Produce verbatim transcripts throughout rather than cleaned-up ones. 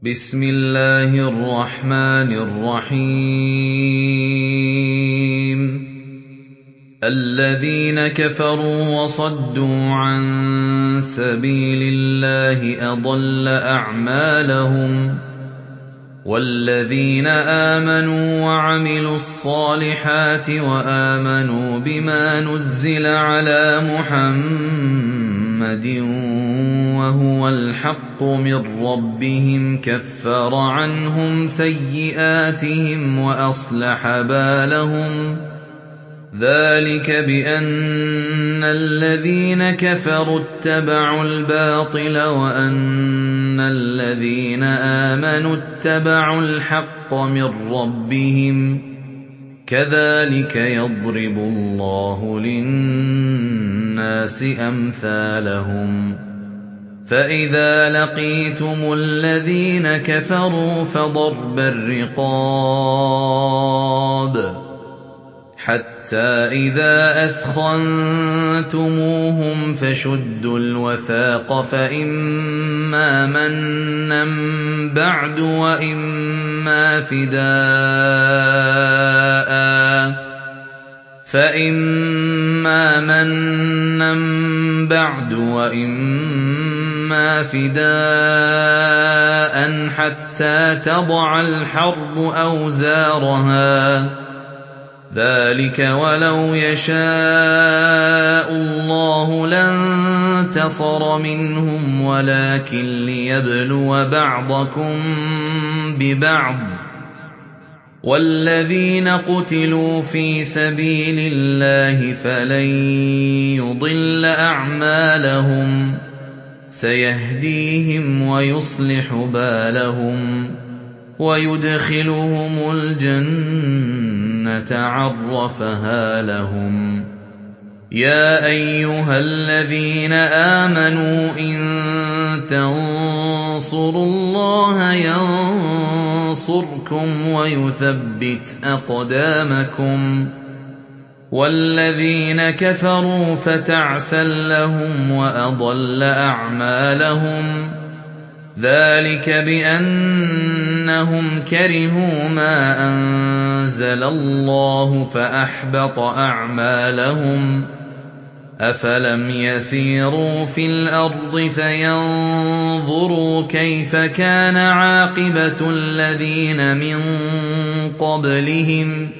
بسم الله الرحمن الرحيم الذين كفروا وصدوا عن سبيل الله أضل أعمالهم والذين آمنوا وعملوا الصالحات وآمنوا بما نزل على محمد وهو الحق من ربهم كفر عنهم سيئاتهم وأصلح بالهم ذلك بأن الذين كفروا اتبعوا الباطل وأن الذين آمنوا اتبعوا الحق من ربهم كذلك يضرب الله للناس أمثالهم فإذا لقيتم الذين كفروا فضرب الرقاب حتى إذا أثخنتموهم فشدوا الوثاق فإما منا بعد وإما فداء فإما منا بعد وإما فداء حتى تضع الحرب أوزارها ذلك ولو يشاء الله لانتصر منهم ولكن ليبلو بعضكم ببعض والذين قتلوا في سبيل الله فلن يضل أعمالهم سيهديهم ويصلح بالهم ويدخلهم الجنة عرفها لهم يا أيها الذين آمنوا إن تنصروا الله ينصركم ويثبت أقدامكم والذين كفروا فتعسا لهم وأضل أعمالهم ذلك بأنهم كرهوا ما أنزل الله فأحبط أعمالهم أفلم يسيروا في الأرض فينظروا كيف كان عاقبة الذين من قبلهم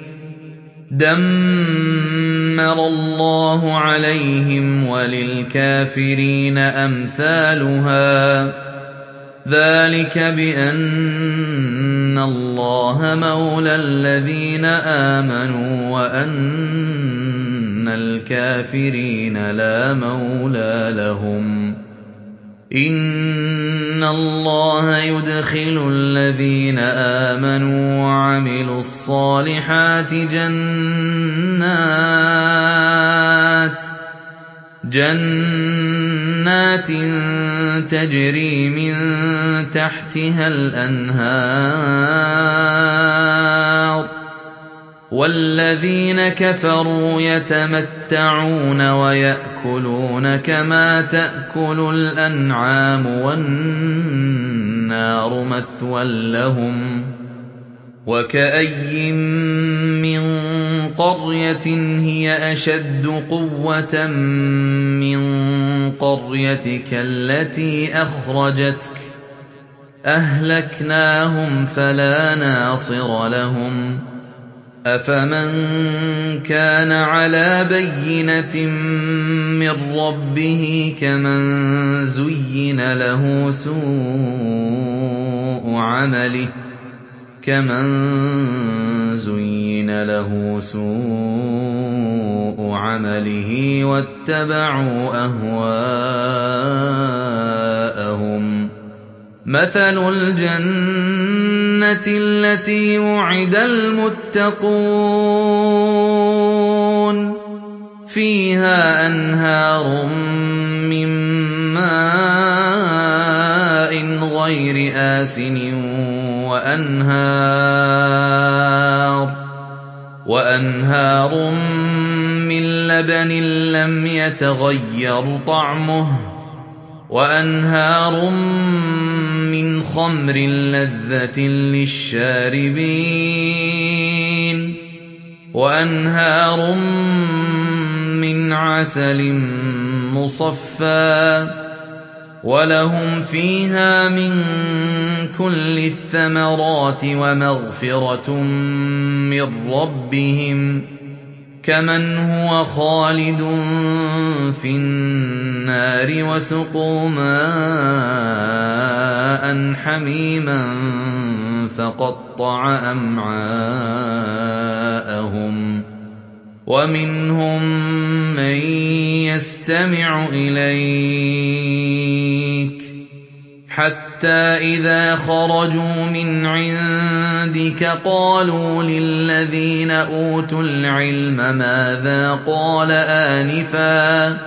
دمر الله عليهم وللكافرين أمثالها ذلك بأن الله مولى الذين آمنوا وأن الكافرين لا مولى لهم إن الله يدخل الذين آمنوا وعملوا الصالحات جنات جنات تجري من تحتها الأنهار والذين كفروا يتمتعون ويأكلون كما تأكل الأنعام والنار مثوى لهم وكأين من قرية هي أشد قوة من قريتك التي أخرجتك أهلكناهم فلا ناصر لهم أفمن كان على بينة من ربه كمن زين له سوء عمله كمن زين له سوء عمله واتبعوا أهواءهم مثل الجنة التي وعد المتقون فيها أنهار من ماء غير آسن وأنهار وأنهار من لبن لم يتغير طعمه وأنهار مِّنْ خَمْرٍ لَّذَّةٍ لِّلشَّارِبِينَ وَأَنْهَارٌ مِّنْ عَسَلٍ مُّصَفًّى وَلَهُمْ فِيهَا مِن كُلِّ الثَّمَرَاتِ وَمَغْفِرَةٌ مِّن رَّبِّهِمْ كَمَنْ هُوَ خَالِدٌ فِي النَّارِ وَسُقُوا مَاءً حَمِيمًا فَقَطَّعَ أَمْعَاءَهُمْ وَمِنْهُم مَّن يَسْتَمِعُ إِلَيْكَ حَتَّىٰ إِذَا خَرَجُوا مِنْ عِندِكَ قَالُوا لِلَّذِينَ أُوتُوا الْعِلْمَ مَاذَا قَالَ آنِفًا ۚ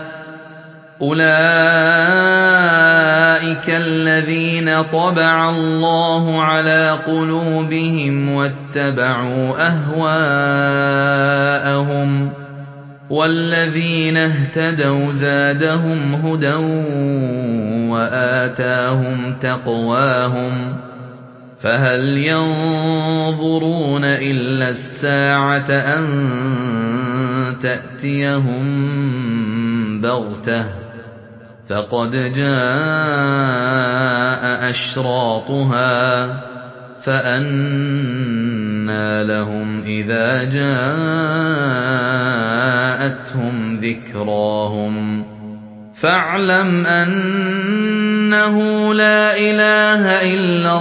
أُولَٰئِكَ الَّذِينَ طَبَعَ اللَّهُ عَلَىٰ قُلُوبِهِمْ وَاتَّبَعُوا أَهْوَاءَهُمْ ۚ وَالَّذِينَ اهْتَدَوْا زَادَهُمْ هُدًى وَآتَاهُمْ تَقْوَاهُمْ ۚ فَهَلْ يَنظُرُونَ إِلَّا السَّاعَةَ أَن تَأْتِيَهُم بَغْتَةً ۖ فَقَدْ جَاءَ أَشْرَاطُهَا ۚ فَأَنَّىٰ لَهُمْ إِذَا جَاءَتْهُمْ ذِكْرَاهُمْ فَاعْلَمْ أَنَّهُ لَا إِلَٰهَ إِلَّا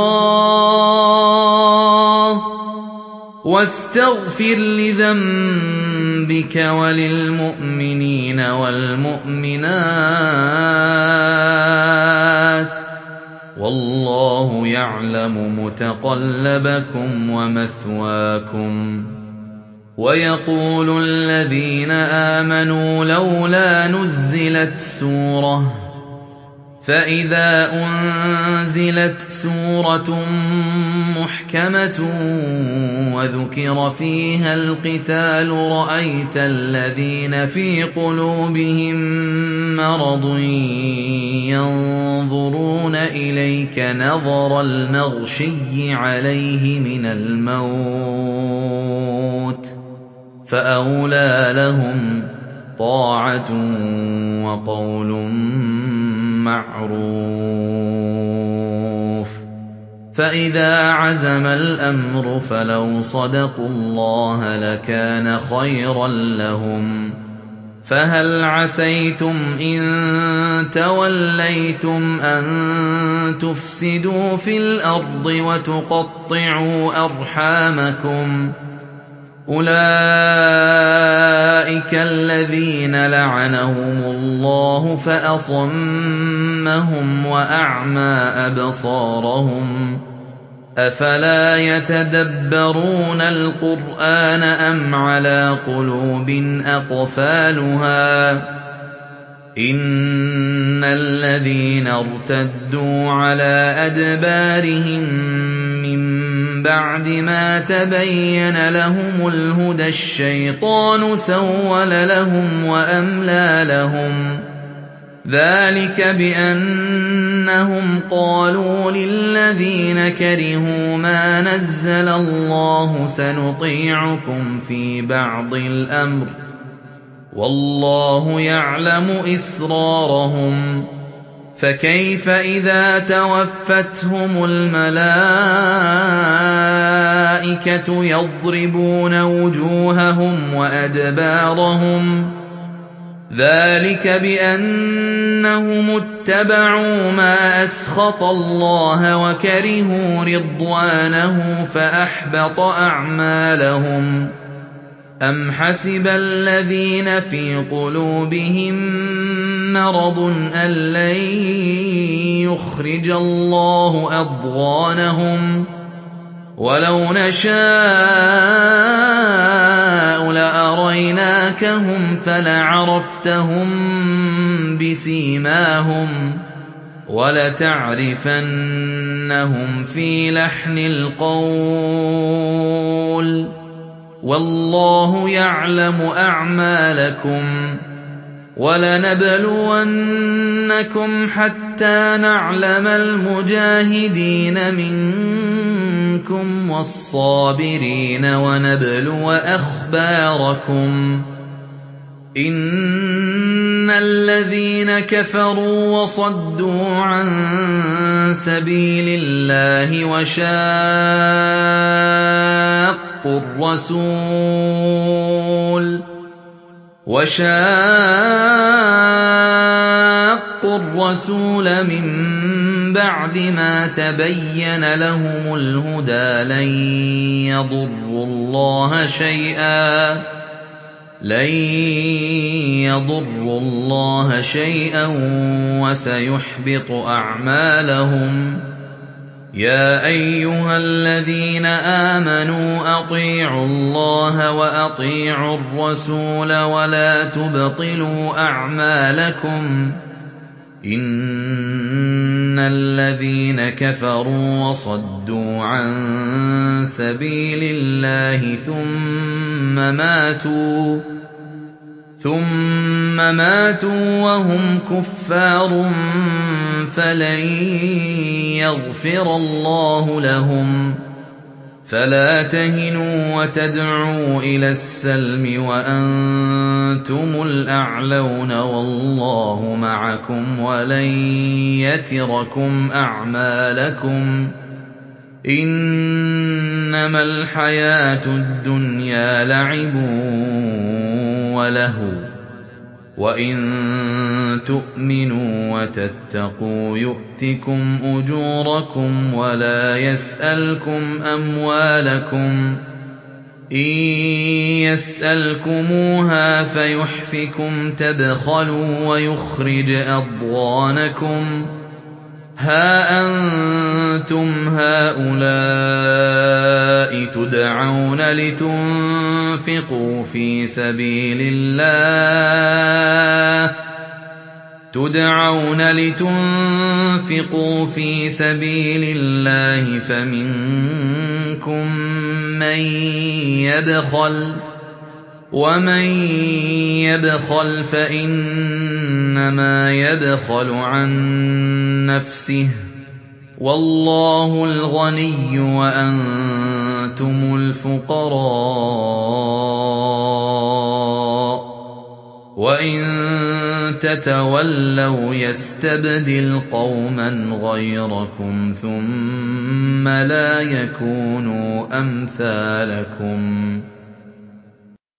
اللَّهُ وَاسْتَغْفِرْ لِذَنبِكَ وَلِلْمُؤْمِنِينَ وَالْمُؤْمِنَاتِ ۗ وَاللَّهُ يَعْلَمُ مُتَقَلَّبَكُمْ وَمَثْوَاكُمْ وَيَقُولُ الَّذِينَ آمَنُوا لَوْلَا نُزِّلَتْ سُورَةٌ ۖ فَإِذَا أُنزِلَتْ سُورَةٌ مُّحْكَمَةٌ وَذُكِرَ فِيهَا الْقِتَالُ رَأَيْتَ الَّذِينَ فِي قُلُوبِهِم مَّرَضٌ يَنظُرُونَ إِلَيْكَ نَظَرَ الْمَغْشِيِّ عَلَيْهِ مِنَ الْمَوْتِ ۖ فَأَوْلَىٰ لَهُمْ طَاعَةٌ وَقَوْلٌ مَّعْرُوفٌ ۚ فَإِذَا عَزَمَ الْأَمْرُ فَلَوْ صَدَقُوا اللَّهَ لَكَانَ خَيْرًا لَّهُمْ ۚ فَهَلْ عَسَيْتُمْ إِن تَوَلَّيْتُمْ أَن تُفْسِدُوا فِي الْأَرْضِ وَتُقَطِّعُوا أَرْحَامَكُمْ ۚ أُولَٰئِكَ الَّذِينَ لَعَنَهُمُ اللَّهُ فَأَصَمَّهُمْ وَأَعْمَىٰ أَبْصَارَهُمْ ۚ أَفَلَا يَتَدَبَّرُونَ الْقُرْآنَ أَمْ عَلَىٰ قُلُوبٍ أَقْفَالُهَا ۚ إِنَّ الَّذِينَ ارْتَدُّوا عَلَىٰ أَدْبَارِهِم مِّن بَعْدِ مَا تَبَيَّنَ لَهُمُ الْهُدَى الشَّيْطَانُ سَوَّلَ لَهُمْ وَأَمْلَىٰ لَهُمْ ۚ ذَٰلِكَ بِأَنَّهُمْ قَالُوا لِلَّذِينَ كَرِهُوا مَا نَزَّلَ اللَّهُ سَنُطِيعُكُمْ فِي بَعْضِ الْأَمْرِ ۖ وَاللَّهُ يَعْلَمُ إِسْرَارَهُمْ ۚ فَكَيْفَ إِذَا تَوَفَّتْهُمُ الْمَلَائِكَةُ يَضْرِبُونَ وُجُوهَهُمْ وَأَدْبَارَهُمْ ۚ ذَٰلِكَ بِأَنَّهُمُ اتَّبَعُوا مَا أَسْخَطَ اللَّهَ وَكَرِهُوا رِضْوَانَهُ فَأَحْبَطَ أَعْمَالَهُمْ ۚ أَمْ حَسِبَ الَّذِينَ فِي قُلُوبِهِم مَّرَضٌ أَن لَّن يُخْرِجَ اللَّهُ أَضْغَانَهُمْ ۚ وَلَوْ نَشَاءُ لَأَرَيْنَاكَهُمْ فَلَعَرَفْتَهُم بِسِيمَاهُمْ ۚ وَلَتَعْرِفَنَّهُمْ فِي لَحْنِ الْقَوْلِ ۚ وَاللَّهُ يَعْلَمُ أَعْمَالَكُمْ ۚ وَلَنَبْلُوَنَّكُمْ حَتَّىٰ حَتَّىٰ نَعْلَمَ الْمُجَاهِدِينَ مِنكُمْ وَالصَّابِرِينَ وَنَبْلُوَ أَخْبَارَكُمْ ۚ إِنَّ الَّذِينَ كَفَرُوا وَصَدُّوا عَن سَبِيلِ اللَّهِ وَشَاقُّوا الرَّسُولَ مِن بَعْدِ مَا تَبَيَّنَ لَهُمُ الْهُدَىٰ لَن يَضُرُّوا اللَّهَ شَيْئًا وَسَيُحْبِطُ أَعْمَالَهُمْ ۗ يَا أَيُّهَا الَّذِينَ آمَنُوا أَطِيعُوا اللَّهَ وَأَطِيعُوا الرَّسُولَ وَلَا تُبْطِلُوا أَعْمَالَكُمْ ۗ إِنَّ الَّذِينَ كَفَرُوا وَصَدُّوا عَن سَبِيلِ اللَّهِ ثُمَّ مَاتُوا وَهُمْ كُفَّارٌ فَلَن يَغْفِرَ اللَّهُ لَهُمْ ۖ فَلَا تَهِنُوا وَتَدْعُوا إِلَى السَّلْمِ وَأَنتُمُ الْأَعْلَوْنَ وَاللَّهُ مَعَكُمْ وَلَن يَتِرَكُمْ أَعْمَالَكُمْ ۚ إِنَّمَا الْحَيَاةُ الدُّنْيَا لَعِبٌ وَلَهْوٌ ۚ وَإِن تُؤْمِنُوا وَتَتَّقُوا يُؤْتِكُمْ أُجُورَكُمْ وَلَا يَسْأَلْكُمْ أَمْوَالَكُمْ ۖ إِن يَسْأَلْكُمُوهَا فَيُحْفِكُمْ تَبْخَلُوا وَيُخْرِجْ أَضْغَانَكُمْ ۖ هَا أَنتُمْ هَٰؤُلَاءِ تُدْعَوْنَ لِتُنفِقُوا فِي سَبِيلِ اللَّهِ فَمِنكُم مَّن يَبْخَلُ ۖ وَمَن يَبْخَلْ فَإِنَّمَا يَبْخَلُ عَن نَّفْسِهِ ۚ وَاللَّهُ الْغَنِيُّ وَأَنتُمُ الْفُقَرَاءُ ۚ وَإِن تَتَوَلَّوْا يَسْتَبْدِلْ قَوْمًا غَيْرَكُمْ ثُمَّ لَا يَكُونُوا أَمْثَالَكُم